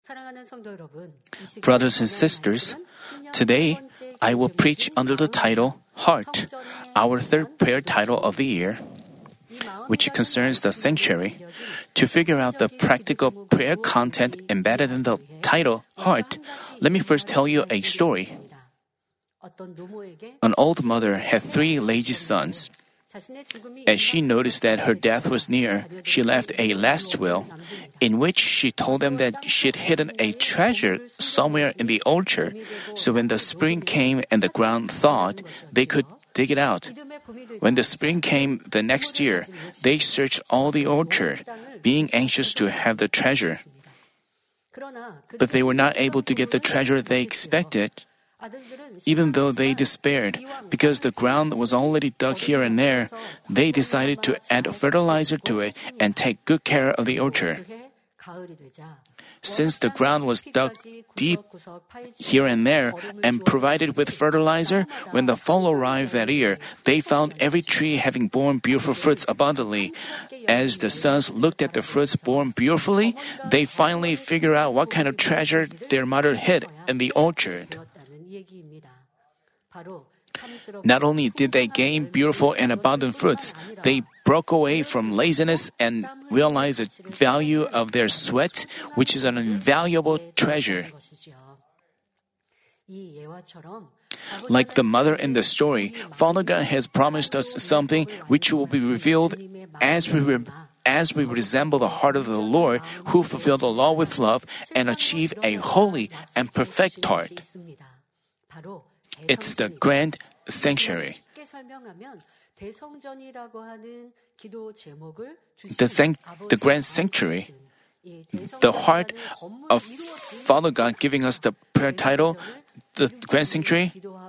Brothers and sisters, today I will preach under the title Heart, our third prayer title of the year, which concerns the sanctuary. To figure out the practical prayer content embedded in the title Heart, let me first tell you a story. An old mother had 3 lazy sons. As she noticed that her death was near, she left a last will, in which she told them that she had hidden a treasure somewhere in the orchard, so when the spring came and the ground thawed, they could dig it out. When the spring came the next year, they searched all the orchard, being anxious to have the treasure. But they were not able to get the treasure they expected. Even though they despaired, because the ground was already dug here and there, they decided to add fertilizer to it and take good care of the orchard. Since the ground was dug deep here and there and provided with fertilizer, when the fall arrived that year, they found every tree having borne beautiful fruits abundantly. As the sons looked at the fruits borne beautifully, they finally figured out what kind of treasure their mother hid in the orchard. Not only did they gain beautiful and abundant fruits, they broke away from laziness and realized the value of their sweat, which is an invaluable treasure. Like the mother in the story, Father God has promised us something which will be revealed as we resemble the heart of the Lord, who fulfilled the law with love and achieve a holy and perfect heart. It's the grand sanctuary. The grand sanctuary. The heart of Father God giving us the prayer title, the grand sanctuary.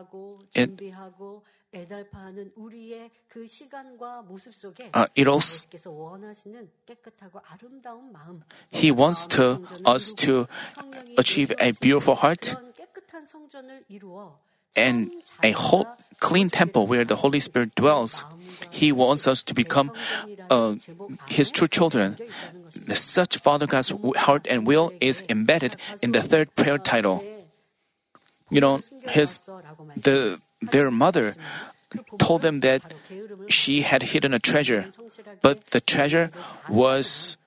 He wants us to achieve a beautiful heart and a whole clean temple where the Holy Spirit dwells. He wants us to become His true children. Such Father God's heart and will is embedded in the third prayer title. Their mother told them that she had hidden a treasure, but the treasure was.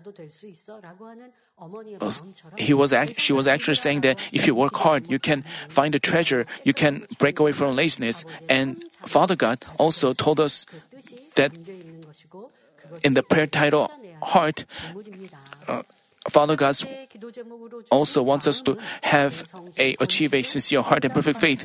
She was actually saying that if you work hard, you can find a treasure, you can break away from laziness. And Father God also told us that in the prayer title, Heart, Father God also wants us to achieve a sincere heart and perfect faith.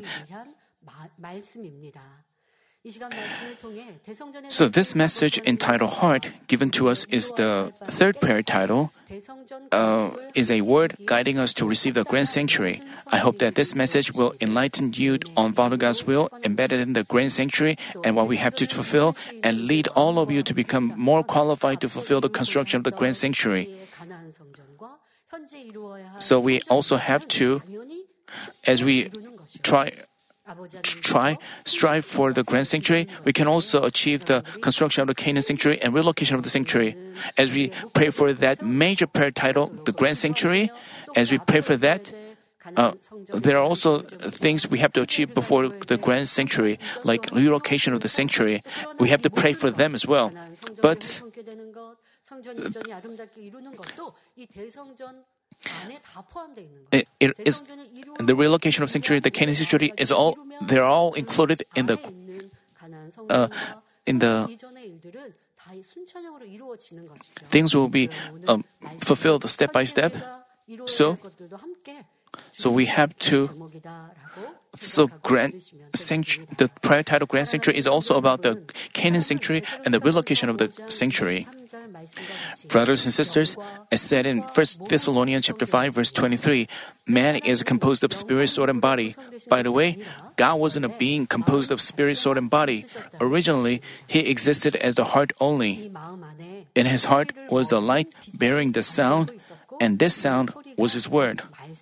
So this message entitled Heart given to us is the third prayer title, is a word guiding us to receive the grand sanctuary. I hope that this message will enlighten you on Father God's will embedded in the grand sanctuary and what we have to fulfill, and lead all of you to become more qualified to fulfill the construction of the grand sanctuary. So we also have to, as we strive for the grand sanctuary, we can also achieve the construction of the Canaan sanctuary and relocation of the sanctuary. As we pray for that major prayer title, the grand sanctuary, as we pray for that, there are also things we have to achieve before the grand sanctuary, like relocation of the sanctuary. We have to pray for them as well. But it is the relocation of sanctuary, the Canaan sanctuary they're all included in the things will be fulfilled step by step. So we have to. So the prayer title Grand Sanctuary is also about the Canaan sanctuary and the relocation of the sanctuary. Brothers and sisters, as said in 1 Thessalonians chapter 5, verse 23, man is composed of spirit, soul, and body. By the way, God wasn't a being composed of spirit, soul, and body. Originally, He existed as the heart only. In His heart was the light bearing the sound, and this sound was His word.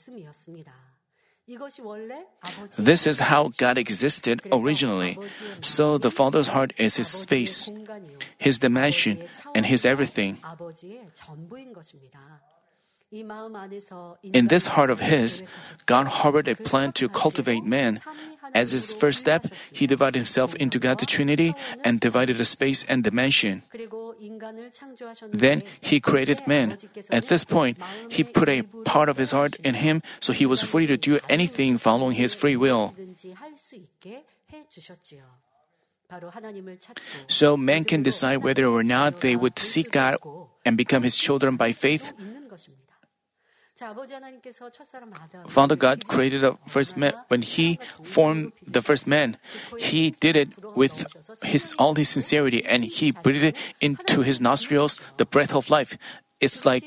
This is how God existed originally. So the Father's heart is His space, His dimension, and His everything. In this heart of his, God harbored a plan to cultivate man. As his first step, he divided himself into God the Trinity and divided the space and dimension. Then he created man. At this point, he put a part of his heart in him, so he was free to do anything following his free will. So man can decide whether or not they would seek God and become his children by faith. Father God created the first man. When he formed the first man, he did it with all his sincerity, and he breathed into his nostrils the breath of life. It's like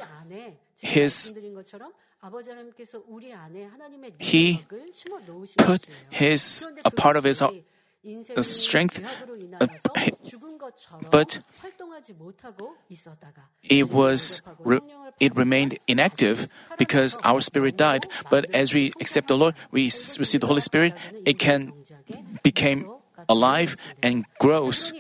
he put a part of his strength, but it remained inactive because our spirit died. But as we accept the Lord, we receive the Holy Spirit, it can become alive and grows.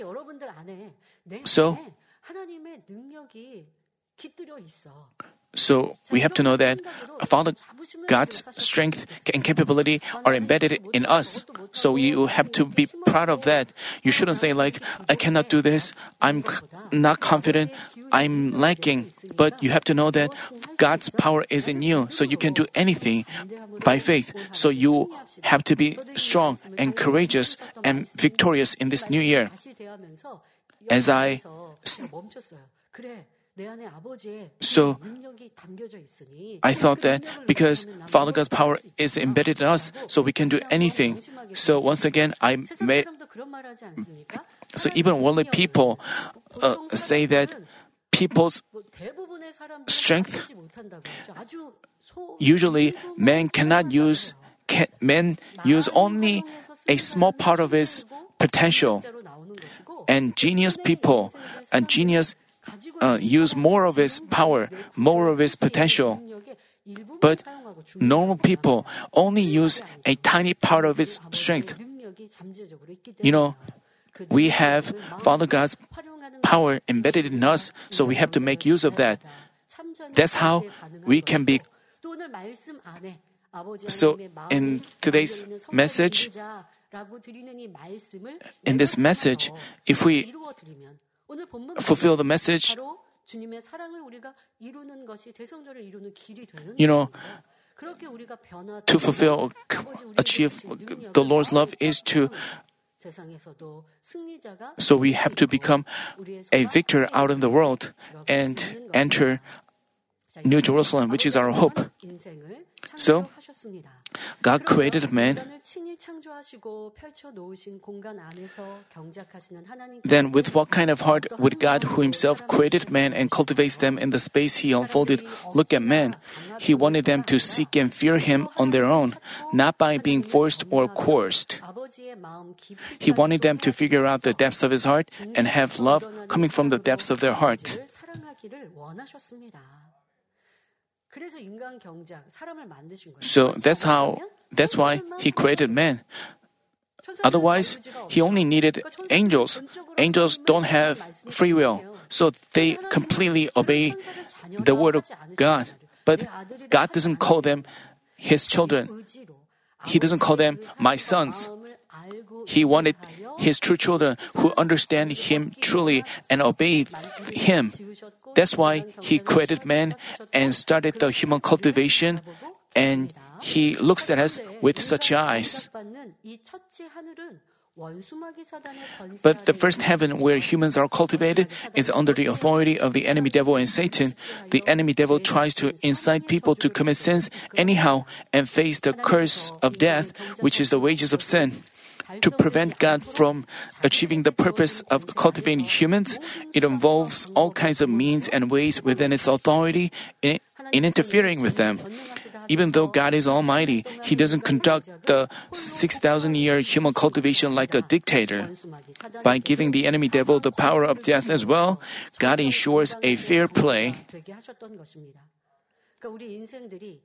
So we have to know that Father God's strength and capability are embedded in us. So you have to be proud of that. You shouldn't say I cannot do this, I'm not confident, I'm lacking. But you have to know that God's power is in you, so you can do anything by faith. So you have to be strong and courageous and victorious in this new year. So I thought that because Father God's power is embedded in us, so we can do anything. So once again, so even worldly people say that people's strength, usually man use only a small part of his potential, and genius people use more of his power, more of his potential. But normal people only use a tiny part of its strength. We have Father God's power embedded in us, so we have to make use of that. That's how we can be. So in today's message, if we fulfill the message, to achieve the Lord's love is to. So we have to become a victor out in the world and enter New Jerusalem, which is our hope. So God created man. Then with what kind of heart would God, who himself created man and cultivates them in the space he unfolded, look at man? He wanted them to seek and fear him on their own, not by being forced or coerced. He wanted them to figure out the depths of his heart and have love coming from the depths of their heart. So that's why he created man. Otherwise, he only needed angels. Angels don't have free will, so they completely obey the word of God. But God doesn't call them his children. He doesn't call them my sons. He wanted his true children who understand him truly and obey him. That's why he created man and started the human cultivation, and he looks at us with such eyes. But the first heaven where humans are cultivated is under the authority of the enemy devil and Satan. The enemy devil tries to incite people to commit sins anyhow and face the curse of death, which is the wages of sin. To prevent God from achieving the purpose of cultivating humans, it involves all kinds of means and ways within its authority in interfering with them. Even though God is almighty, He doesn't conduct the 6,000-year human cultivation like a dictator. By giving the enemy devil the power of death as well, God ensures a fair play.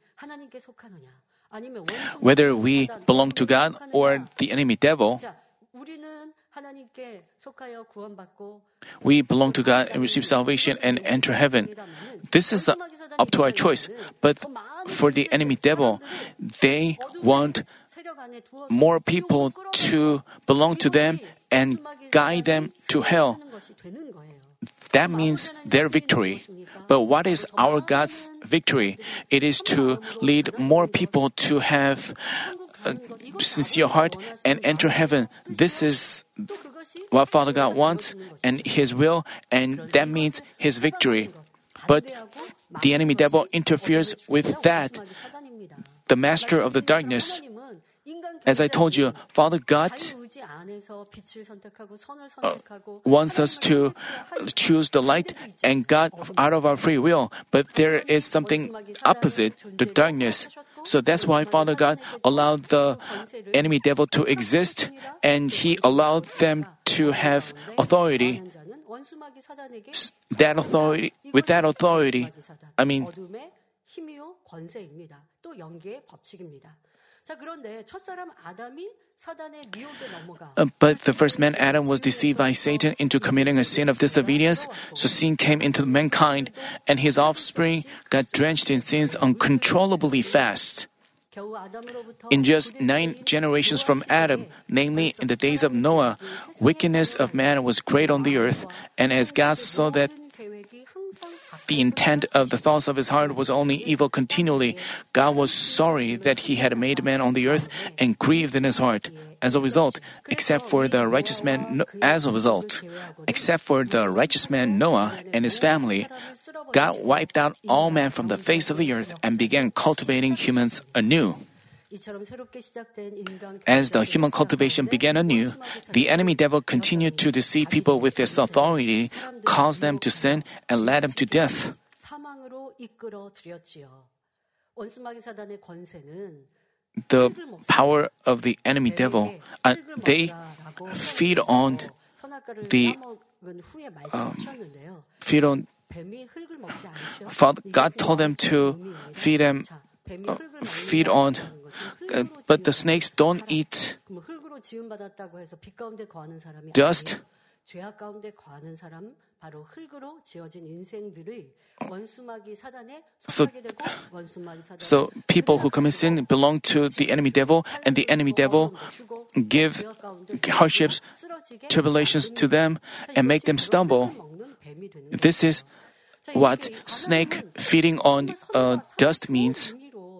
Whether we belong to God or the enemy devil, We belong to God and receive salvation and enter heaven. This is up to our choice. But for the enemy devil, they want more people to belong to them and guide them to hell. That means their victory. But what is our God's victory? It is to lead more people to have a sincere heart and enter heaven. This is what Father God wants and His will, and that means His victory. But the enemy devil interferes with that, the master of the darkness. As I told you, Father God wants us to choose the light and God out of our free will, but there is something opposite, the darkness. So that's why Father God allowed the enemy devil to exist, and He allowed them to have authority. With that authority, but the first man, Adam, was deceived by Satan into committing a sin of disobedience, so sin came into mankind, and his offspring got drenched in sins uncontrollably fast. In just 9 generations from Adam, namely in the days of Noah, wickedness of man was great on the earth, and as God saw that the intent of the thoughts of his heart was only evil continually, God was sorry that He had made man on the earth and grieved in His heart. As a result, except for the righteous man Noah and his family, God wiped out all men from the face of the earth and began cultivating humans anew. As the human cultivation began anew, the enemy devil continued to deceive people with his authority, cause them to sin, and led them to death. The power of the enemy devil, they feed on God told them to feed on, but the snakes don't eat dust. So people who commit sin belong to the enemy devil, and the enemy devil give hardships, tribulations to them, and make them stumble. This is what snake feeding on dust means.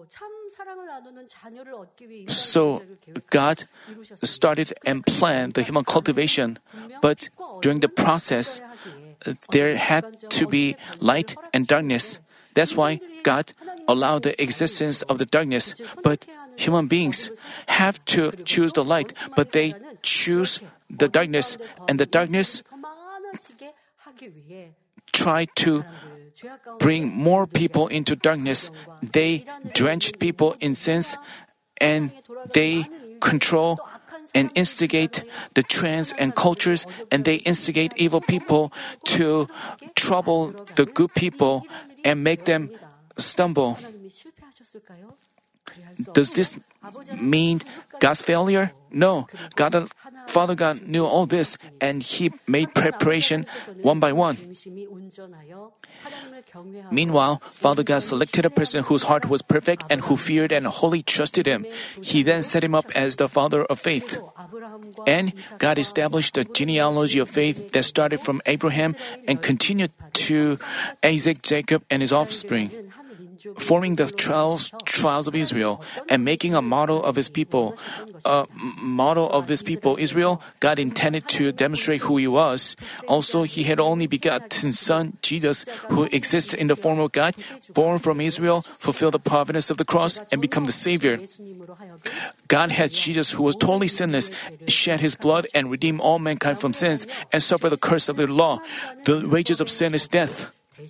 So God started and planned the human cultivation, but during the process, there had to be light and darkness. That's why God allowed the existence of the darkness. But human beings have to choose the light, but they choose the darkness, and the darkness try to bring more people into darkness. They drenched people in sins, and they control and instigate the trends and cultures, and they instigate evil people to trouble the good people and make them stumble. Does this mean God's failure? No. Father God knew all this, and He made preparation one by one. Meanwhile, Father God selected a person whose heart was perfect and who feared and wholly trusted Him. He then set him up as the father of faith. And God established a genealogy of faith that started from Abraham and continued to Isaac, Jacob, and his offspring. Forming the 12 tribes of Israel and making a model of His people. This people, Israel, God intended to demonstrate who He was. Also, He had only begotten Son, Jesus, who existed in the form of God, born from Israel, fulfilled the providence of the cross, and become the Savior. God had Jesus, who was totally sinless, shed His blood and redeem all mankind from sins, and suffer the curse of the law. The wages of sin is death.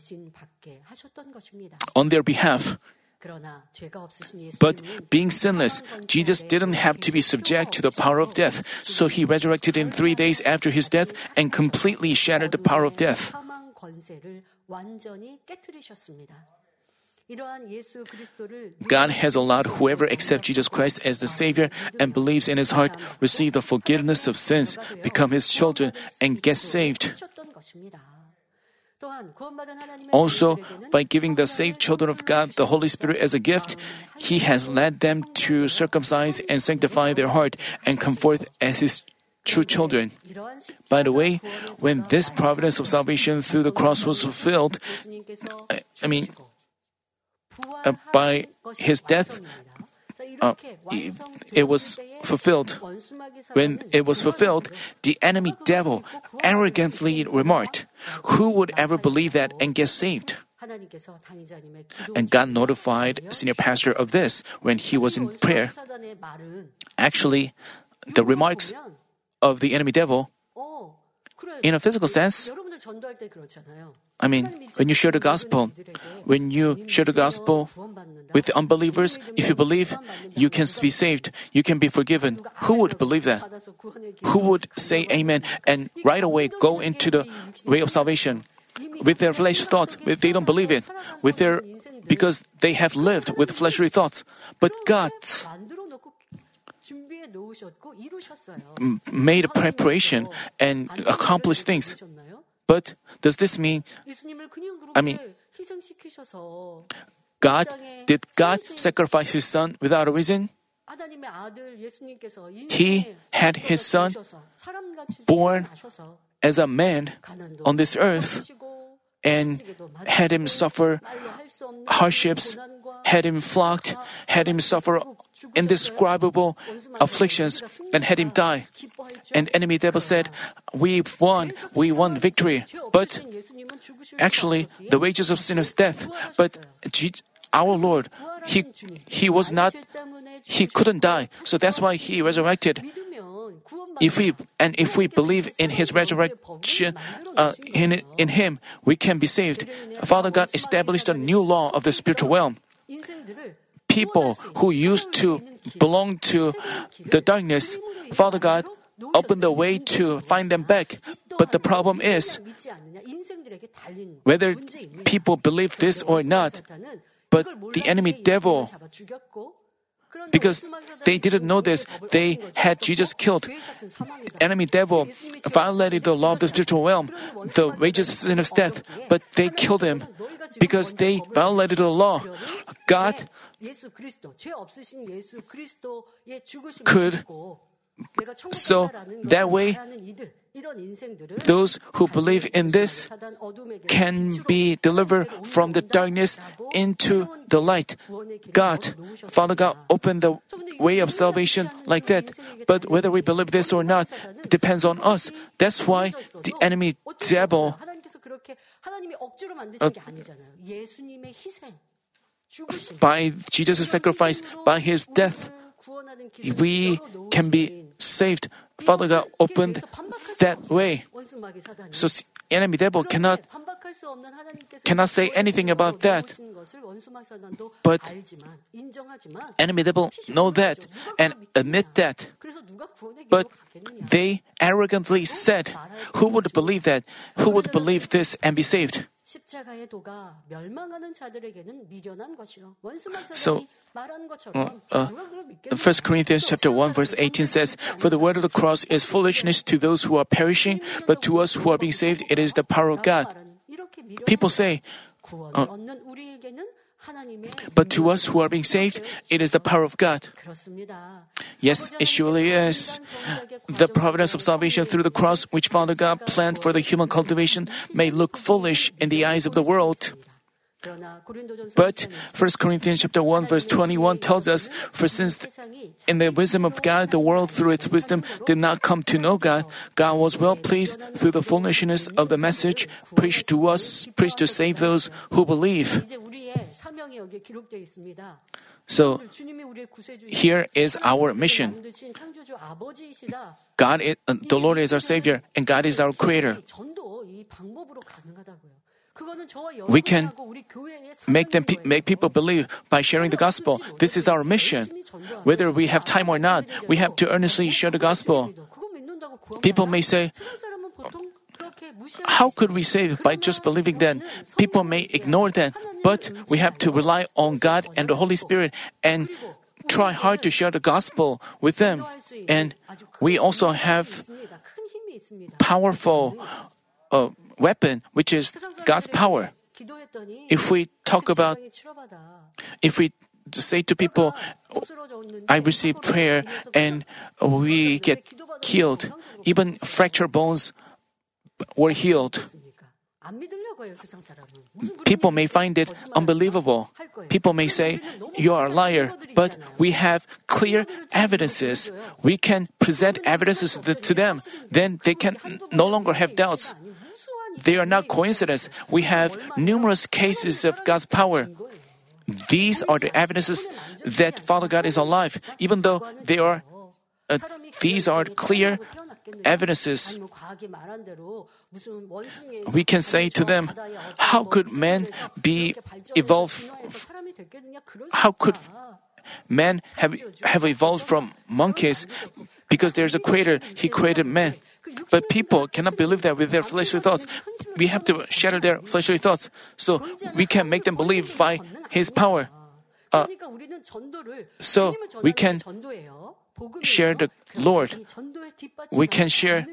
On their behalf. But being sinless, Jesus didn't have to be subject to the power of death, so He resurrected in 3 days after His death and completely shattered the power of death. God has allowed whoever accepts Jesus Christ as the Savior and believes in his heart receive the forgiveness of sins, become his children, and get saved. Also, by giving the saved children of God the Holy Spirit as a gift, He has led them to circumcise and sanctify their heart and come forth as His true children. By the way, when this providence of salvation through the cross was fulfilled, by His death, it was fulfilled. When it was fulfilled, the enemy devil arrogantly remarked, "Who would ever believe that and get saved?" And God notified senior pastor of this when he was in prayer. Actually, the remarks of the enemy devil, in a physical sense, when you share the gospel, with the unbelievers, if you believe, you can be saved, you can be forgiven. Who would believe that? Who would say amen and right away go into the way of salvation? With their fleshly thoughts, they don't believe it. Because they have lived with fleshly thoughts. But God made a preparation and accomplished things. But does this mean, did God sacrifice His Son without a reason? He had His Son born as a man on this earth and had Him suffer hardships, had Him flogged, had Him suffer indescribable afflictions, and had Him die. And enemy devil said, we won victory. But actually, the wages of sin is death. But our Lord, He couldn't die. So that's why He resurrected. If we believe in His resurrection, in Him, we can be saved. Father God established a new law of the spiritual realm. People who used to belong to the darkness, Father God opened the way to find them back. But the problem is, whether people believe this or not, but the enemy devil, because they didn't know this, they had Jesus killed. Enemy devil violated the law of the spiritual realm, the wages of sin is death, but they killed Him because they violated the law. God could, so that way, those who believe in this can be delivered from the darkness into the light. Father God opened the way of salvation like that. But whether we believe this or not depends on us. That's why the enemy devil, by Jesus' sacrifice, by His death, we can be saved. Father God opened that way. So enemy devil cannot say anything about that. But enemy devil know that and admit that. But they arrogantly said, who would believe that? Who would believe this and be saved? So, 1 Corinthians chapter 1 verse 18 says, "For the word of the cross is foolishness to those who are perishing, but to us who are being saved, it is the power of God." People say, but to us who are being saved, it is the power of God. Yes, it surely is. The providence of salvation through the cross, which Father God planned for the human cultivation, may look foolish in the eyes of the world. But 1 Corinthians chapter 1 verse 21 tells us, "For since in the wisdom of God, the world through its wisdom did not come to know God, God was well pleased through the foolishness of the message preached to save those who believe." So, here is our mission. The Lord is our Savior, and God is our Creator. We can make people believe by sharing the gospel. This is our mission. Whether we have time or not, we have to earnestly share the gospel. People may say, how could we save by just believing that? People may ignore that, but we have to rely on God and the Holy Spirit and try hard to share the gospel with them. And we also have powerful weapon, which is God's power. If we say to people, I receive prayer and we get healed, even fractured bones were healed. People may find it unbelievable. People may say, you are a liar, but we have clear evidences. We can present evidences to them. Then they can no longer have doubts. They are not coincidence. We have numerous cases of God's power. These are the evidences that Father God is alive, even though these are clear evidences. We can say to them, how could man be evolved? How could man have evolved from monkeys? Because there's a creator, he created man. But people cannot believe that with their fleshly thoughts. We have to shatter their fleshly thoughts so we can make them believe by His power. So we can share the Lord. We can share.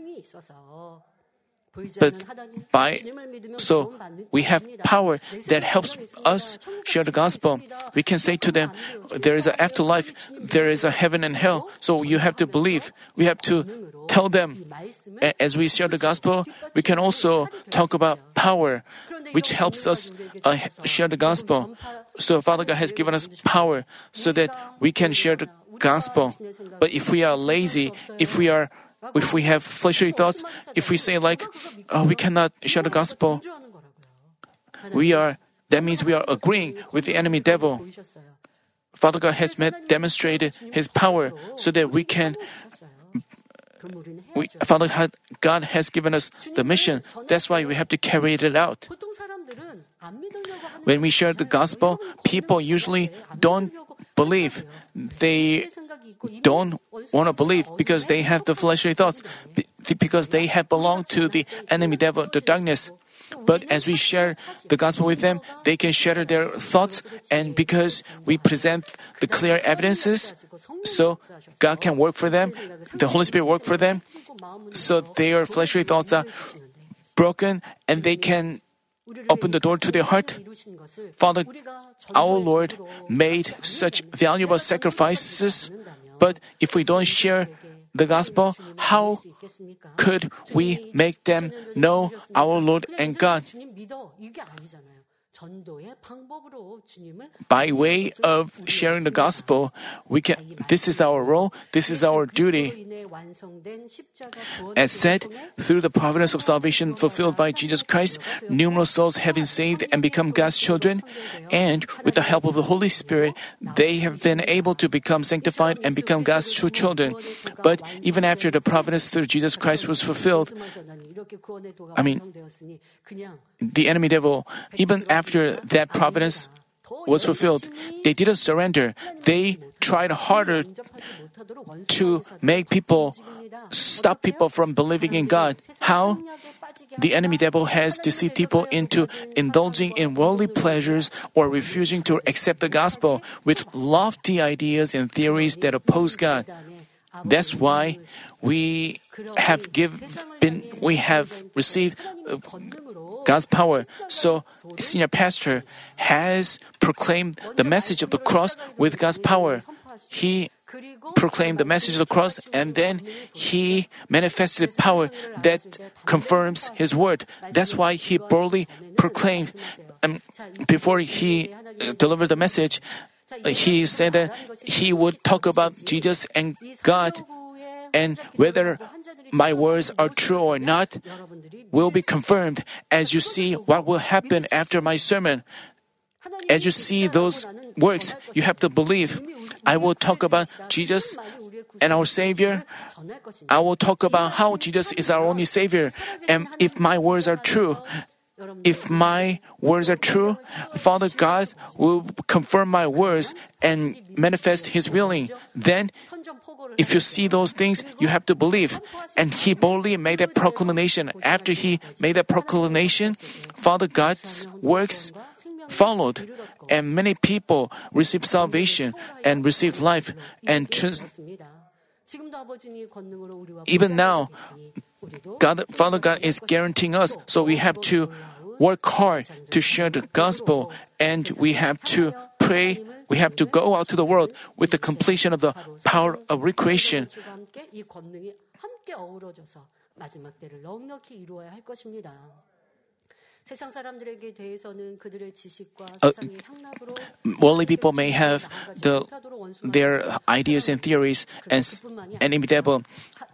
So we have power that helps us share the gospel. We can say to them, there is an afterlife, there is a heaven and hell, so you have to believe. We have to tell them. As we share the gospel, we can also talk about power, which helps us share the gospel. So Father God has given us power so that we can share the gospel. But if we are lazy, if we have fleshly thoughts, if we say like, we cannot share the gospel, that means we are agreeing with the enemy devil. Father God has demonstrated His power so that we can. God has given us the mission. That's why we have to carry it out. When we share the gospel, people usually don't believe. They don't want to believe because they have the fleshly thoughts, because they have belonged to the enemy devil, the darkness. But as we share the gospel with them, they can shatter their thoughts, and because we present the clear evidences, so God can work for them, the Holy Spirit work for them, so their fleshly thoughts are broken and they can open the door to their heart. Father, our Lord made such valuable sacrifices, but if we don't share the gospel, how could we make them know our Lord and God? By way of sharing the gospel, this is our role, this is our duty. As said, through the providence of salvation fulfilled by Jesus Christ, numerous souls have been saved and become God's children, and with the help of the Holy Spirit, they have been able to become sanctified and become God's true children. But even after the providence through Jesus Christ was fulfilled, the enemy devil, even after that providence was fulfilled, they didn't surrender. They tried harder to stop people from believing in God. How? The enemy devil has deceived people into indulging in worldly pleasures or refusing to accept the gospel with lofty ideas and theories that oppose God. That's why we have received God's power. So, senior pastor has proclaimed the message of the cross with God's power. He proclaimed the message of the cross, and then he manifested power that confirms his word. That's why he boldly proclaimed. Before he delivered the message, he said that he would talk about Jesus and God, and whether my words are true or not will be confirmed as you see what will happen after my sermon. As you see those works, you have to believe. I will talk about Jesus and our Savior. I will talk about how Jesus is our only Savior. And if my words are true, Father God will confirm my words and manifest His willing. Then if you see those things, you have to believe. And he boldly made that proclamation. After he made that proclamation, Father God's works followed, and many people received salvation and received life. And even now, Father God is guaranteeing us, so we have to work hard to share the gospel, and we have to pray. We have to go out to the world with the completion of the power of recreation. Worldly people may have their ideas and theories, and enemy devil.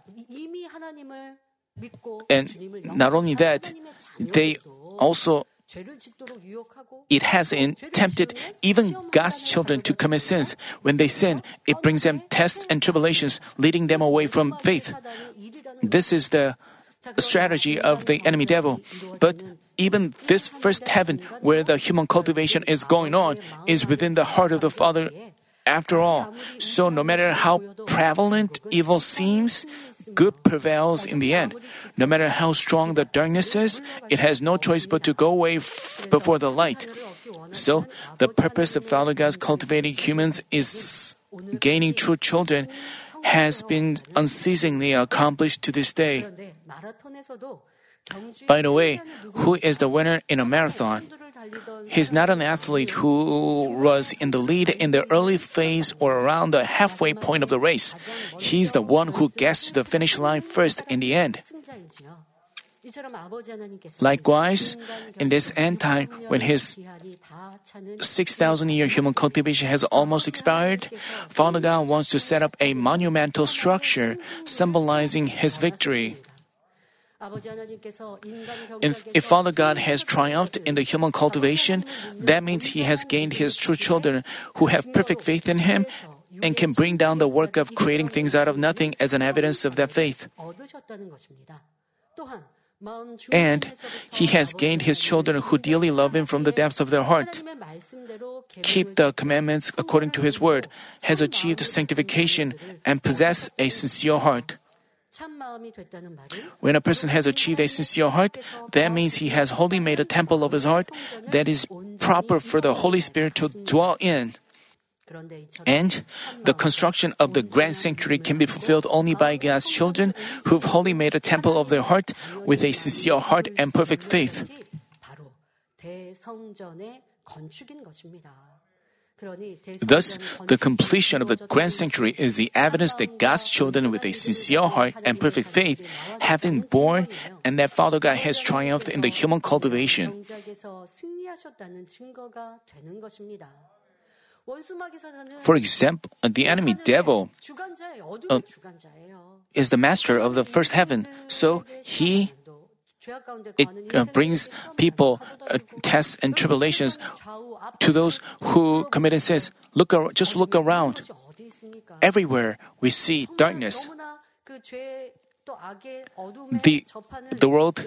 And not only that, they also it has tempted even God's children to commit sins. When they sin, it brings them tests and tribulations, leading them away from faith. This is the strategy of the enemy devil. But even this first heaven, where the human cultivation is going on, is within the heart of the Father after all. So no matter how prevalent evil seems, good prevails in the end. No matter how strong the darkness is, it has no choice but to go away before the light. So, the purpose of Father God's cultivating humans is gaining true children has been unceasingly accomplished to this day. By the way, who is the winner in a marathon? He's not an athlete who was in the lead in the early phase or around the halfway point of the race. He's the one who gets to the finish line first in the end. Likewise, in this end time, when his 6,000-year human cultivation has almost expired, Father God wants to set up a monumental structure symbolizing his victory. If Father God has triumphed in the human cultivation, that means He has gained His true children who have perfect faith in Him and can bring down the work of creating things out of nothing as an evidence of that faith. And He has gained His children who dearly love Him from the depths of their heart, keep the commandments according to His word, has achieved sanctification, and possess a sincere heart. When a person has achieved a sincere heart, that means he has wholly made a temple of his heart that is proper for the Holy Spirit to dwell in. And the construction of the grand sanctuary can be fulfilled only by God's children who've wholly made a temple of their heart with a sincere heart and perfect faith. Thus, the completion of the grand sanctuary is the evidence that God's children with a sincere heart and perfect faith have been born and that Father God has triumphed in the human cultivation. For example, the enemy devil is the master of the first heaven, so it brings people tests and tribulations to those who committed sins. Just look around. Everywhere we see darkness. The world,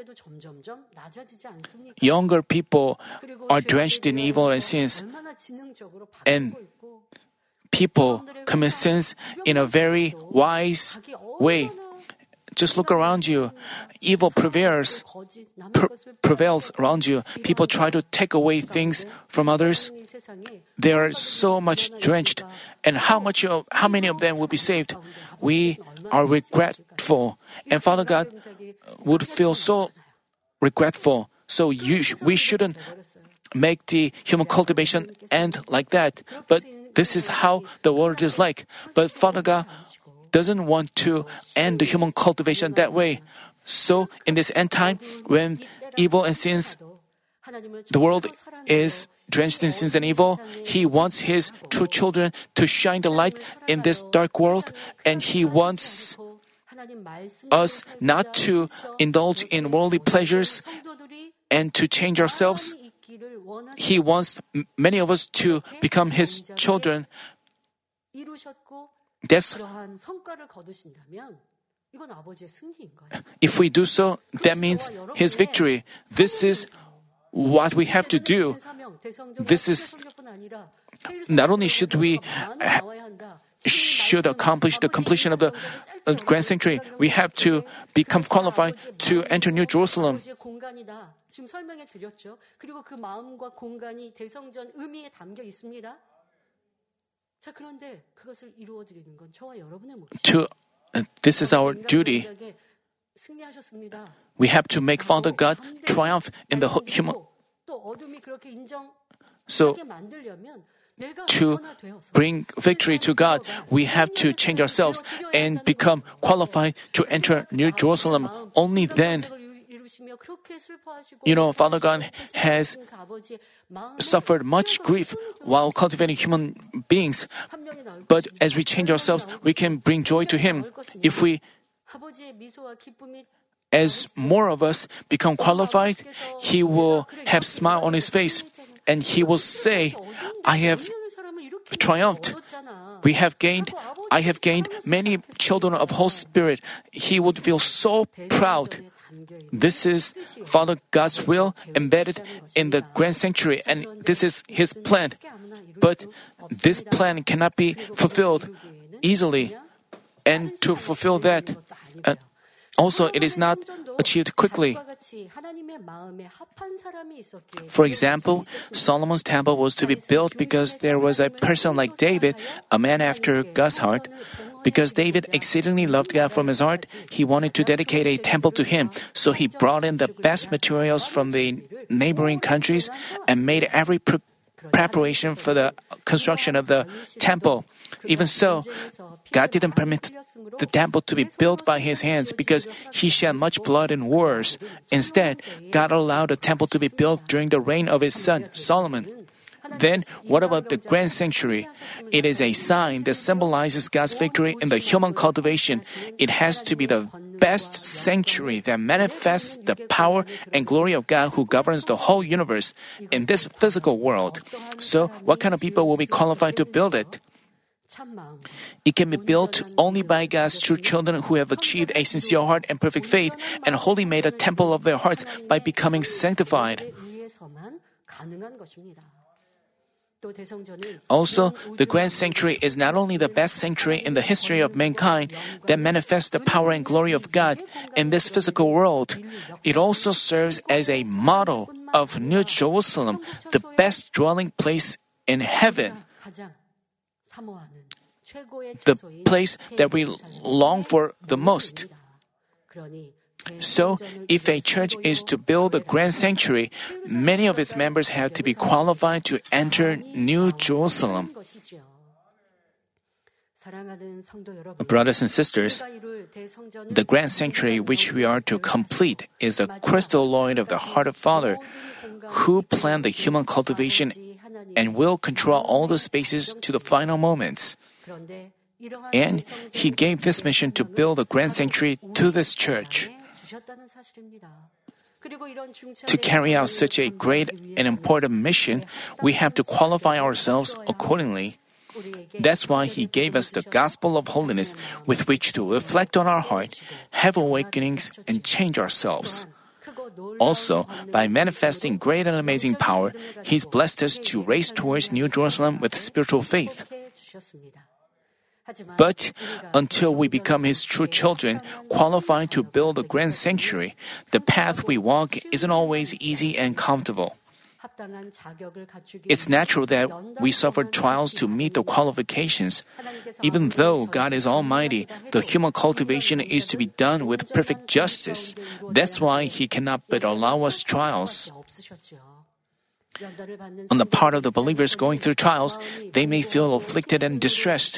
younger people are drenched in evil and sins, and people commit sins in a very wise way. Just look around you. Evil prevails around you. People try to take away things from others. They are so much drenched. And how many of them will be saved? We are regretful. And Father God would feel so regretful. So we shouldn't make the human cultivation end like that. But this is how the world is like. But Father God doesn't want to end the human cultivation that way. So, in this end time, when evil and sins, the world is drenched in sins and evil, He wants His true children to shine the light in this dark world, and He wants us not to indulge in worldly pleasures and to change ourselves. He wants many of us to become His children. If we do so, that means His victory. This is what we have to do. This is not only should we should accomplish the completion of the grand sanctuary, we have to become qualified to enter New Jerusalem. 아버지의 공간이다. 지금 설명해 드렸죠. 그리고 그 마음과 공간이 대성전 의미에 담겨 있습니다. 자, 그런데 그것을 이루어 드리는 건 저와 여러분의 몫이에요. This is our duty. 승리하셨습니다. We have to make Father God triumph in the human. 또 어둠이 그렇게 So, 인정하게 만들려면 내가 to 변화되어서 bring victory to God, we have to change ourselves and become qualified to enter New Jerusalem. Only then, Father God has suffered much grief while cultivating human beings. But as we change ourselves, we can bring joy to Him. As more of us become qualified, He will have smile on His face, and He will say, I have triumphed. I have gained many children of Holy Spirit. He would feel so proud. This is Father God's will embedded in the grand sanctuary, and this is His plan. But this plan cannot be fulfilled easily. And to fulfill that, also it is not achieved quickly. For example, Solomon's temple was to be built because there was a person like David, a man after God's heart. Because David exceedingly loved God from his heart, he wanted to dedicate a temple to Him. So he brought in the best materials from the neighboring countries and made every preparation for the construction of the temple. Even so, God didn't permit the temple to be built by His hands because He shed much blood in wars. Instead, God allowed the temple to be built during the reign of His son, Solomon. Then, what about the grand sanctuary? It is a sign that symbolizes God's victory in the human cultivation. It has to be the best sanctuary that manifests the power and glory of God who governs the whole universe in this physical world. So, what kind of people will be qualified to build it? It can be built only by God's true children who have achieved a sincere heart and perfect faith and wholly made a temple of their hearts by becoming sanctified. Also, the grand sanctuary is not only the best sanctuary in the history of mankind that manifests the power and glory of God in this physical world, it also serves as a model of New Jerusalem, the best dwelling place in heaven. The place that we long for the most. So, if a church is to build a grand sanctuary, many of its members have to be qualified to enter New Jerusalem. Brothers and sisters, the grand sanctuary which we are to complete is a crystalloid of the heart of Father, who planned the human cultivation and will control all the spaces to the final moments. And He gave this mission to build a grand sanctuary to this church. To carry out such a great and important mission, we have to qualify ourselves accordingly. That's why He gave us the gospel of holiness with which to reflect on our heart, have awakenings, and change ourselves. Also, by manifesting great and amazing power, He's blessed us to race towards New Jerusalem with spiritual faith. But until we become His true children, qualified to build a grand sanctuary, the path we walk isn't always easy and comfortable. It's natural that we suffer trials to meet the qualifications. Even though God is almighty, the human cultivation is to be done with perfect justice. That's why He cannot but allow us trials. On the part of the believers going through trials, they may feel afflicted and distressed.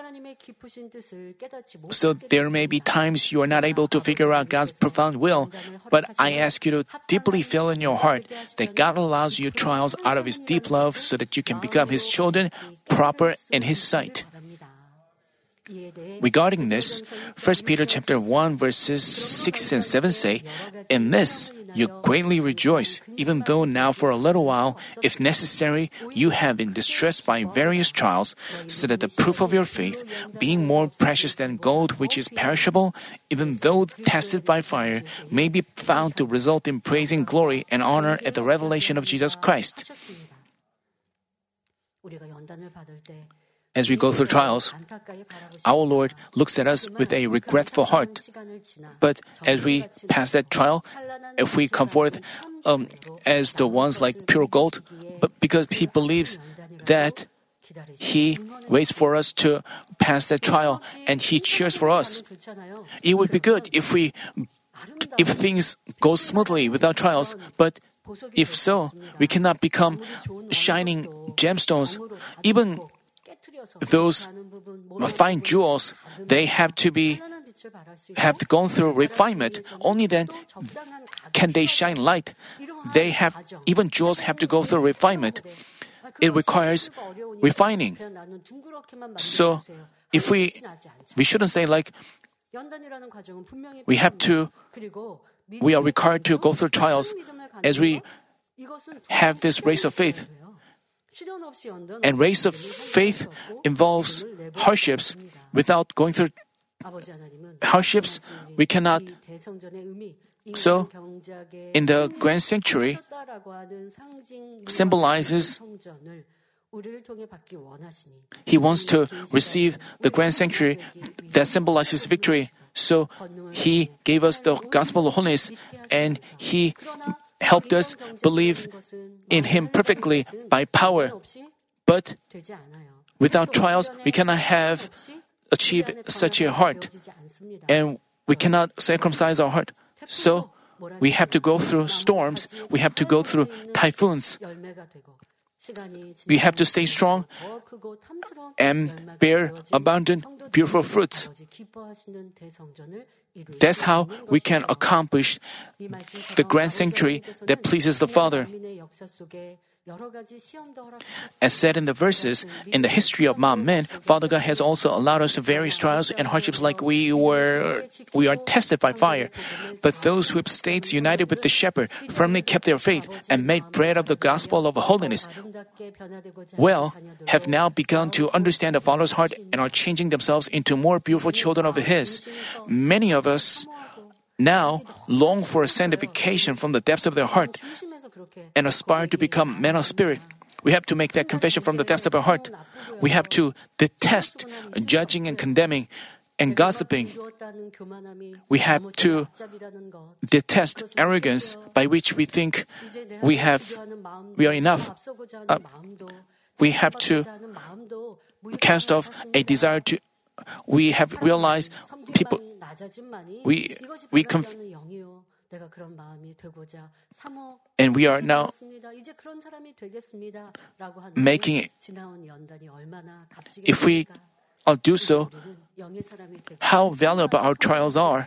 So there may be times you are not able to figure out God's profound will, but I ask you to deeply feel in your heart that God allows you trials out of His deep love so that you can become His children, proper in His sight. Regarding this, 1 Peter chapter 1 verses 6 and 7 say, "In this you greatly rejoice, even though now for a little while, if necessary, you have been distressed by various trials, so that the proof of your faith, being more precious than gold which is perishable, even though tested by fire, may be found to result in praise and glory and honor at the revelation of Jesus Christ." As we go through trials, our Lord looks at us with a regretful heart. But as we pass that trial, if we come forth as the ones like pure gold, but because He believes that He waits for us to pass that trial and He cheers for us. It would be good if things go smoothly without trials, but if so, we cannot become shining gemstones. Even those fine jewels, they have gone through refinement. Only then can they shine light. Even jewels have to go through refinement. It requires refining. So, if we shouldn't say like, we are required to go through trials as we have this race of faith. And race of faith involves hardships. Without going through hardships, we cannot. So, in the grand sanctuary, symbolizes He wants to receive the grand sanctuary that symbolizes victory. So, He gave us the gospel of holiness, and He helped us believe in Him perfectly by power. But without trials, we cannot achieve such a heart, and we cannot circumcise our heart. So, we have to go through storms, we have to go through typhoons. We have to stay strong and bear abundant, beautiful fruits. That's how we can accomplish the grand sanctuary that pleases the Father. As said in the verses, in the history of man, Father God has also allowed us various trials and hardships like we are tested by fire. But those who have stayed united with the Shepherd, firmly kept their faith, and made bread of the gospel of holiness, have now begun to understand the Father's heart and are changing themselves into more beautiful children of His. Many of us now long for sanctification from the depths of their heart and aspire to become men of spirit. We have to make that confession from the depths of our heart. We have to detest judging and condemning and gossiping. We have to detest arrogance by which we think we are enough. We have to cast off a desire to. We have realized people. And we are now making it. If we do so, how valuable our trials are.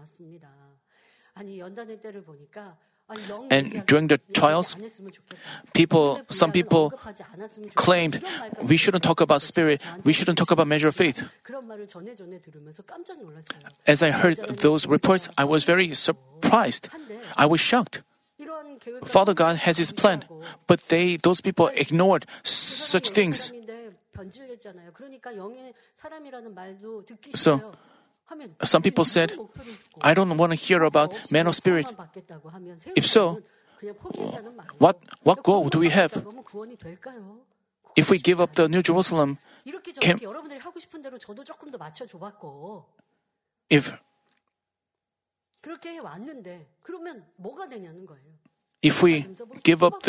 And during the trials, some people claimed we shouldn't talk about spirit, we shouldn't talk about measure of faith. As I heard those reports, I was very surprised. I was shocked. Father God has His plan, but those people ignored such things. So, some people said, I don't want to hear about men of spirit. If so, what goal do we have? If we give up the New Jerusalem, if we give up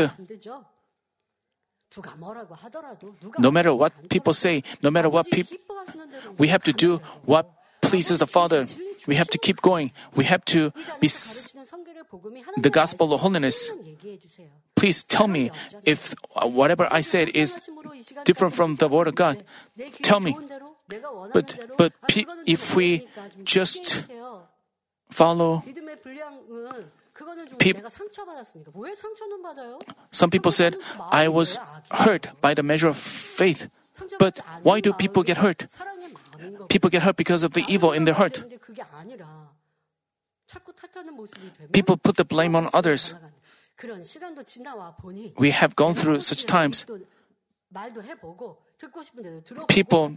no matter what people say, no matter what we have to do what pleases the Father. We have to keep going. We have to be the gospel of holiness. Please tell me if whatever I said is different from the Word of God. Tell me. But if we just follow some people said, I was hurt by the measure of faith. But why do people get hurt? People get hurt because of the evil in their heart. People put the blame on others. We have gone through such times. People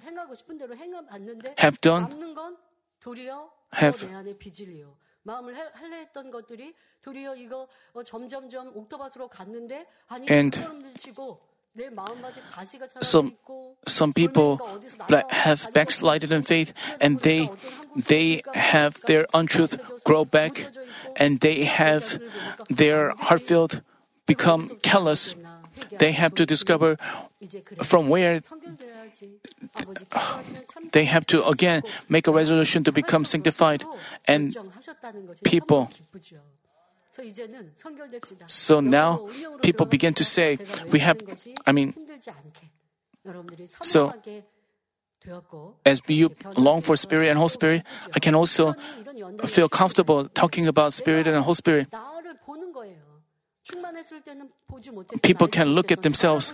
Some people have backslided in faith, and they have their untruth grow back, and they have their heart filled become callous. They have to discover from where they have to again make a resolution to become sanctified, and people. So now people begin to say, so as you long for Spirit and Holy Spirit, I can also feel comfortable talking about Spirit and Holy Spirit. People can look at themselves.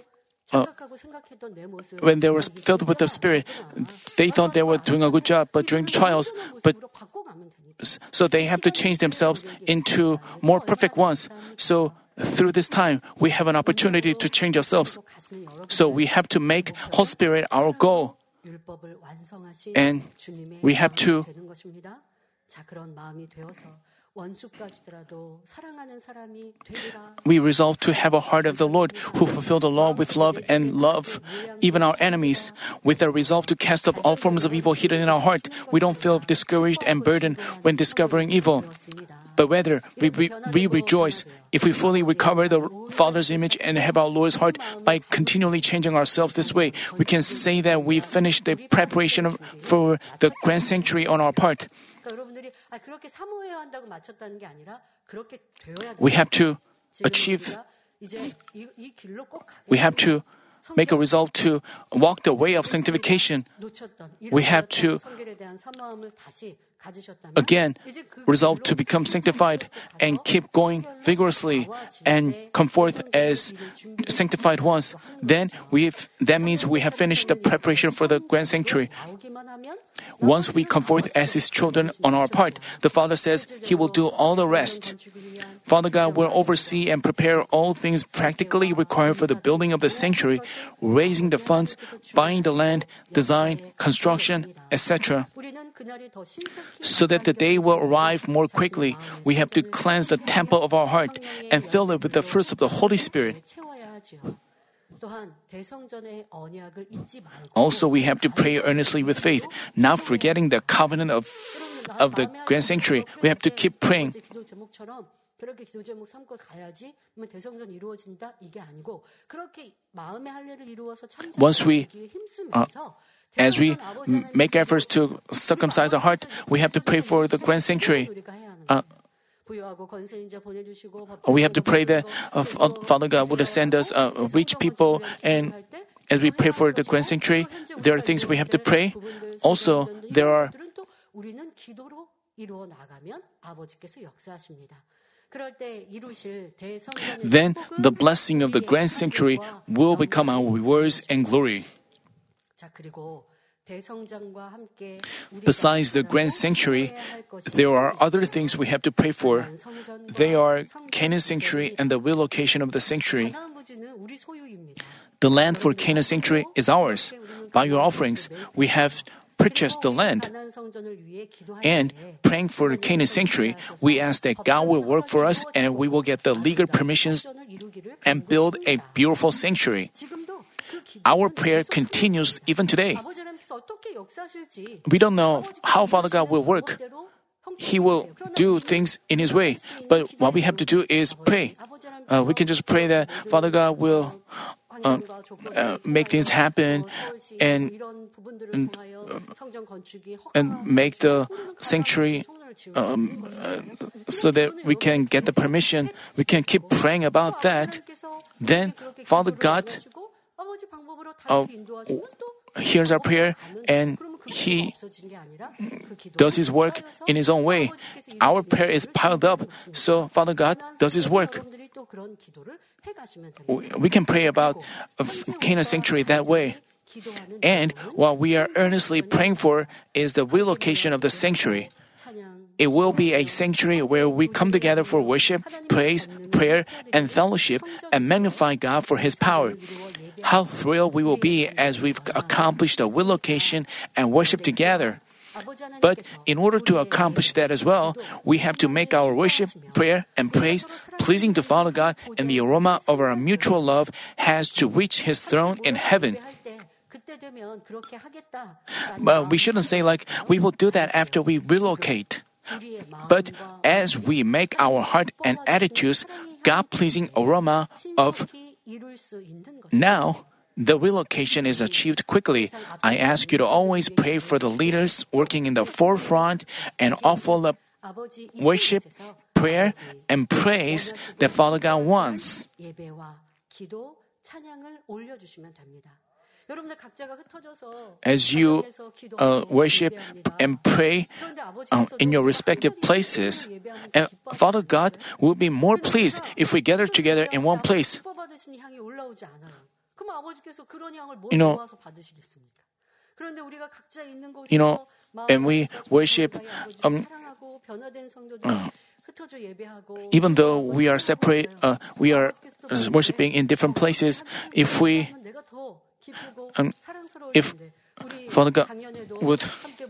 When they were filled with the Spirit, they thought they were doing a good job, but during the trials, so they have to change themselves into more perfect ones. So through this time, we have an opportunity to change ourselves. So we have to make Holy Spirit our goal. And we have to we resolve to have a heart of the Lord who fulfill the law with love and love even our enemies. With a resolve to cast off all forms of evil hidden in our heart, we don't feel discouraged and burdened when discovering evil. But rather, we rejoice if we fully recover the Father's image and have our Lord's heart by continually changing ourselves this way. We can say that we finished the preparation for the grand sanctuary on our part. We have to achieve, we have to make a resolve to walk the way of sanctification. We have to again resolve to become sanctified and keep going vigorously and come forth as sanctified ones. Then that means we have finished the preparation for the grand sanctuary. Once we come forth as His children on our part, the Father says He will do all the rest. Father God will oversee and prepare all things practically required for the building of the sanctuary, raising the funds, buying the land, design, construction, etc. So that the day will arrive more quickly, we have to cleanse the temple of our heart and fill it with the fruits of the Holy Spirit. Also, we have to pray earnestly with faith, not forgetting the covenant of the grand sanctuary. We have to keep praying. Once as we make efforts to circumcise our heart, we have to pray for the grand sanctuary. We have to pray that Father God would send us rich people, and as we pray for the grand sanctuary, there are things we have to pray. Also, there are then the blessing of the grand sanctuary will become our rewards and glory. Besides the grand sanctuary, there are other things we have to pray for. They are Canaan sanctuary and the relocation of the sanctuary. The land for Canaan sanctuary is ours. By your offerings, we have purchased the land. And praying for the Canaan sanctuary, we ask that God will work for us and we will get the legal permissions and build a beautiful sanctuary. Our prayer continues even today. We don't know how Father God will work. He will do things in His way. But what we have to do is pray. We can just pray that Father God will make things happen and make the sanctuary so that we can get the permission. We can keep praying about that. Then Father God hears our prayer and He does His work in His own way. Our prayer is piled up, so Father God does His work. We can pray about Canaan sanctuary that way. And what we are earnestly praying for is the relocation of the sanctuary. It will be a sanctuary where we come together for worship, praise, prayer, and fellowship, and magnify God for His power. How thrilled we will be as we've accomplished the relocation and worship together. But in order to accomplish that as well, we have to make our worship, prayer, and praise pleasing to Father God, and the aroma of our mutual love has to reach His throne in heaven. But we shouldn't say like, we will do that after we relocate. But as we make our heart and attitudes God-pleasing aroma of now, the relocation is achieved quickly. I ask you to always pray for the leaders working in the forefront and offer up worship, prayer, and praise that Father God wants. As you worship and pray in your respective places, and Father God will be more pleased if we gather together in one place. And we worship, even though we are separate, we are worshiping in different places. If Father God would,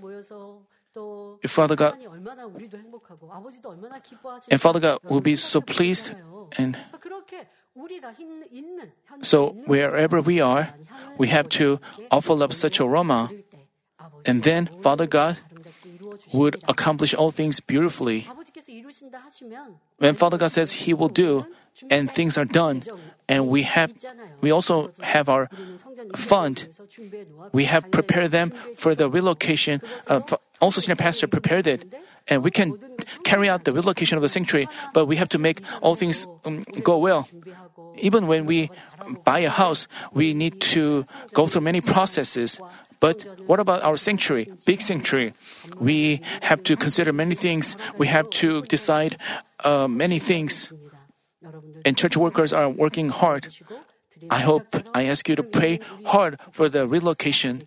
if Father God, and Father God will be so pleased, and so wherever we are, we have to offer up such aroma, and then Father God would accomplish all things beautifully. When Father God says He will do, and things are done, and we also have our fund. We have prepared them for the relocation. Also, Senior Pastor prepared it, and we can carry out the relocation of the sanctuary. But we have to make all things go well. Even when we buy a house, we need to go through many processes. But what about our sanctuary, big sanctuary? We have to consider many things. We have to decide many things. And church workers are working hard. I ask you to pray hard for the relocation.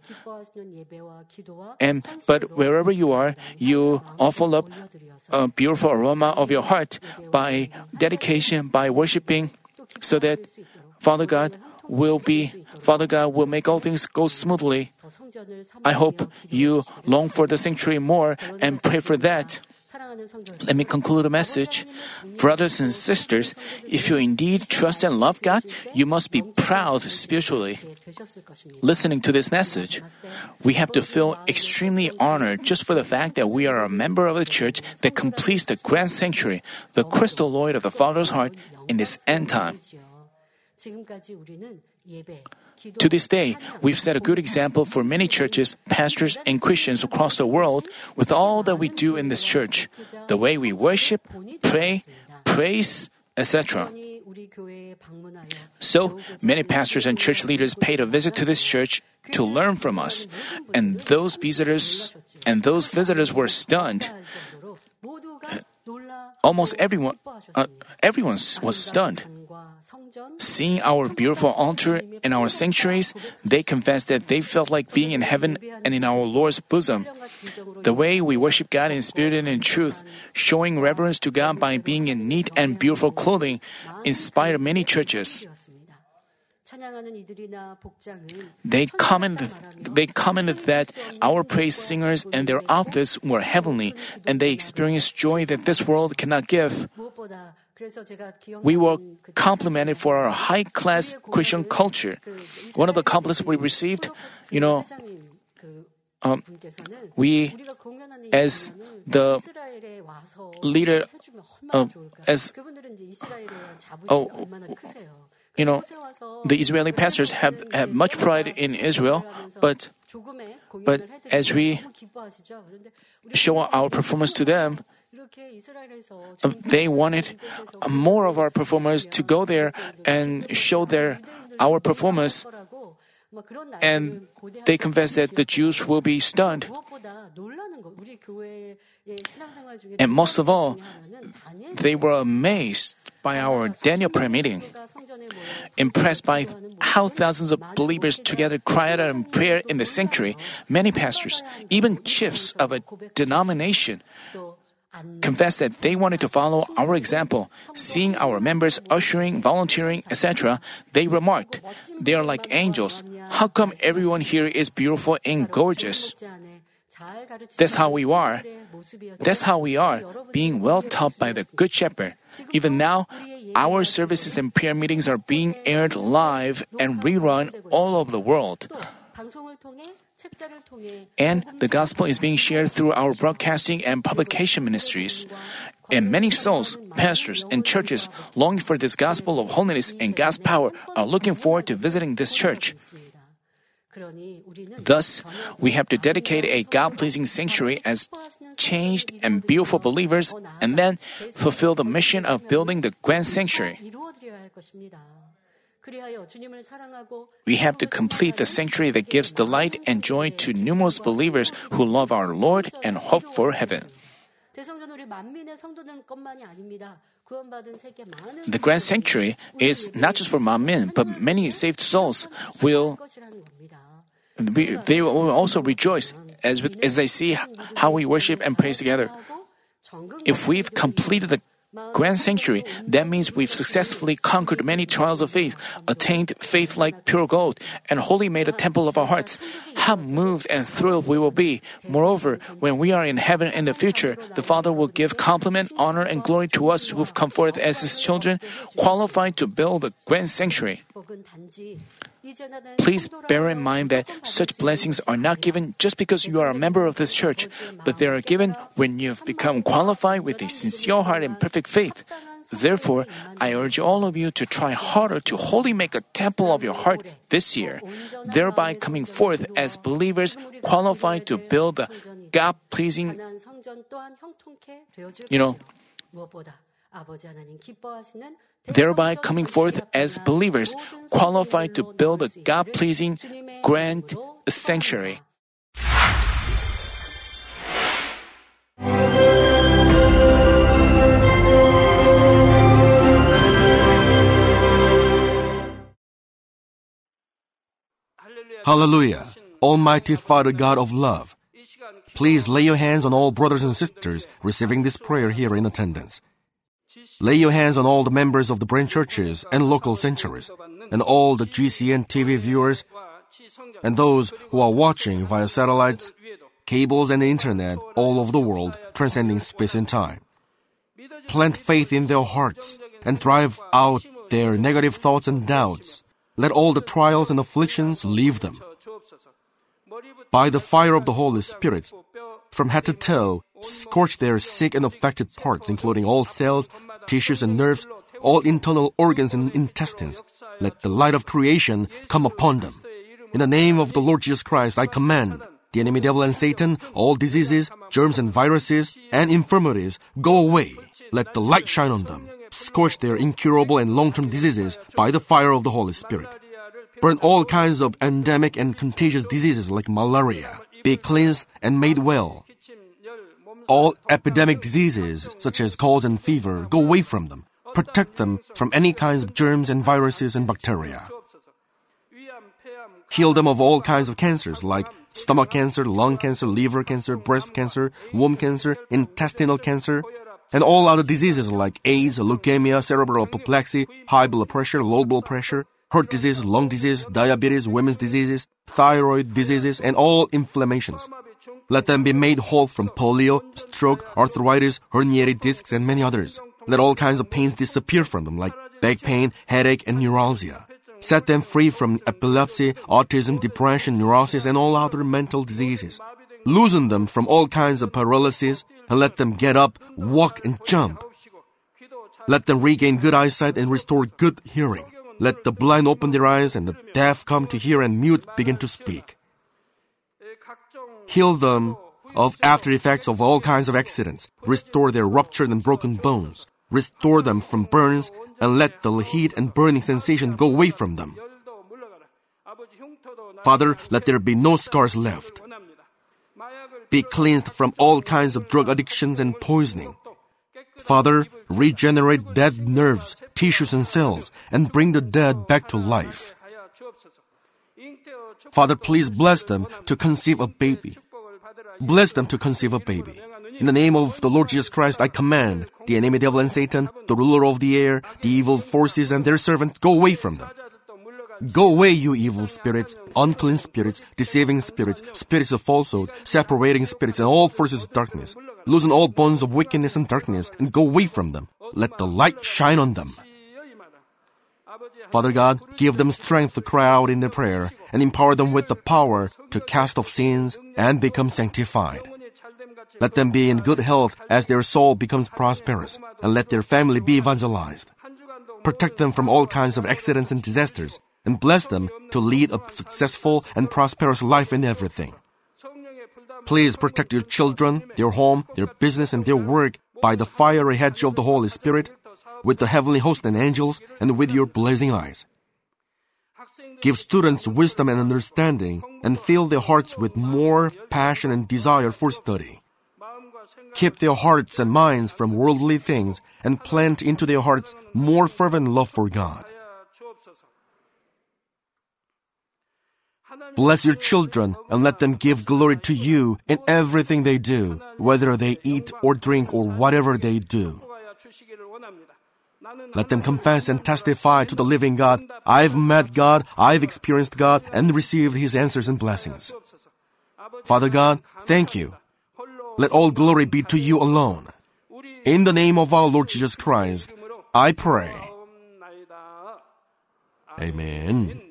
But wherever you are, you offer up a beautiful aroma of your heart by dedication, by worshiping, so that Father God will make all things go smoothly. I hope you long for the sanctuary more and pray for that. Let me conclude the message. Brothers and sisters, if you indeed trust and love God, you must be proud spiritually. Listening to this message, we have to feel extremely honored just for the fact that we are a member of the church that completes the grand sanctuary, the crystal Lord of the Father's heart in this end time. To this day, we've set a good example for many churches, pastors, and Christians across the world with all that we do in this church, the way we worship, pray, praise, etc. So, many pastors and church leaders paid a visit to this church to learn from us, and those visitors were stunned. Almost everyone was stunned. Seeing our beautiful altar and our sanctuaries, they confessed that they felt like being in heaven and in our Lord's bosom. The way we worship God in spirit and in truth, showing reverence to God by being in neat and beautiful clothing, inspired many churches. They commented that our praise singers and their outfits were heavenly, and they experienced joy that this world cannot give. We were complimented for our high-class Christian culture. One of the compliments we received, we, as the leader, the Israeli pastors have much pride in Israel, but as we show our performance to them, they wanted more of our performers to go there and show our performance, and they confessed that the Jews will be stunned. And most of all, they were amazed by our Daniel prayer meeting, impressed by how thousands of believers together cried out in prayer in the sanctuary. Many pastors, even chiefs of a denomination, confessed that they wanted to follow our example. Seeing our members ushering, volunteering, etc., they remarked, "They are like angels. How come everyone here is beautiful and gorgeous?" That's how we are. That's how we are, being well taught by the Good Shepherd. Even now, our services and prayer meetings are being aired live and rerun all over the world. And the gospel is being shared through our broadcasting and publication ministries. And many souls, pastors, and churches longing for this gospel of holiness and God's power are looking forward to visiting this church. Thus, we have to dedicate a God-pleasing sanctuary as changed and beautiful believers and then fulfill the mission of building the grand sanctuary. We have to complete the sanctuary that gives delight and joy to numerous believers who love our Lord and hope for heaven. The grand sanctuary is not just for Manmin, but many saved souls they will also rejoice as they see how we worship and praise together. If we've completed the grand sanctuary, that means we've successfully conquered many trials of faith, attained faith like pure gold, and wholly made a temple of our hearts. How moved and thrilled we will be. Moreover, when we are in heaven in the future, the Father will give compliment, honor, and glory to us who've come forth as His children, qualified to build the grand sanctuary. Please bear in mind that such blessings are not given just because you are a member of this church, but they are given when you have become qualified with a sincere heart and perfect faith. Therefore, I urge all of you to try harder to wholly make a temple of your heart this year, thereby coming forth as believers qualified to build a God-pleasing, thereby coming forth as believers qualified to build a God-pleasing grand sanctuary. Hallelujah! Almighty Father God of love, please lay your hands on all brothers and sisters receiving this prayer here in attendance. Lay your hands on all the members of the branch churches and local sanctuaries, and all the GCN TV viewers, and those who are watching via satellites, cables, and the internet all over the world, transcending space and time. Plant faith in their hearts and drive out their negative thoughts and doubts. Let all the trials and afflictions leave them. By the fire of the Holy Spirit, from head to toe, scorch their sick and affected parts, including all cells, tissues and nerves, all internal organs and intestines. Let the light of creation come upon them. In the name of the Lord Jesus Christ, I command the enemy devil and Satan, all diseases, germs and viruses, and infirmities, go away. Let the light shine on them. Scorch their incurable and long-term diseases by the fire of the Holy Spirit. Burn all kinds of endemic and contagious diseases like malaria. Be cleansed and made well. All epidemic diseases, such as colds and fever, go away from them. Protect them from any kinds of germs and viruses and bacteria. Heal them of all kinds of cancers like stomach cancer, lung cancer, liver cancer, breast cancer, womb cancer, intestinal cancer, and all other diseases like AIDS, leukemia, cerebral apoplexy, high blood pressure, low blood pressure, heart disease, lung disease, diabetes, women's diseases, thyroid diseases, and all inflammations. Let them be made whole from polio, stroke, arthritis, herniated discs, and many others. Let all kinds of pains disappear from them, like back pain, headache, and neuralgia. Set them free from epilepsy, autism, depression, neurosis, and all other mental diseases. Loosen them from all kinds of paralysis, and let them get up, walk, and jump. Let them regain good eyesight and restore good hearing. Let the blind open their eyes and the deaf come to hear and mute begin to speak. Heal them of after effects of all kinds of accidents. Restore their ruptured and broken bones. Restore them from burns and let the heat and burning sensation go away from them. Father, let there be no scars left. Be cleansed from all kinds of drug addictions and poisoning. Father, regenerate dead nerves, tissues, and cells, and bring the dead back to life. Father, please bless them to conceive a baby. Bless them to conceive a baby. In the name of the Lord Jesus Christ, I command the enemy devil and Satan, the ruler of the air, the evil forces, and their servants, go away from them. Go away, you evil spirits, unclean spirits, deceiving spirits, spirits of falsehood, separating spirits, and all forces of darkness. Loosen all bonds of wickedness and darkness, and go away from them. Let the light shine on them. Father God, give them strength to cry out in their prayer, and empower them with the power to cast off sins and become sanctified. Let them be in good health as their soul becomes prosperous, and let their family be evangelized. Protect them from all kinds of accidents and disasters, and bless them to lead a successful and prosperous life in everything. Please protect your children, their home, their business, and their work by the fiery hedge of the Holy Spirit, with the heavenly host and angels, and with your blazing eyes. Give students wisdom and understanding, and fill their hearts with more passion and desire for study. Keep their hearts and minds from worldly things, and plant into their hearts more fervent love for God. Bless your children and let them give glory to you in everything they do, whether they eat or drink or whatever they do. Let them confess and testify to the living God, I've met God, I've experienced God, and received His answers and blessings. Father God, thank you. Let all glory be to you alone. In the name of our Lord Jesus Christ, I pray. Amen.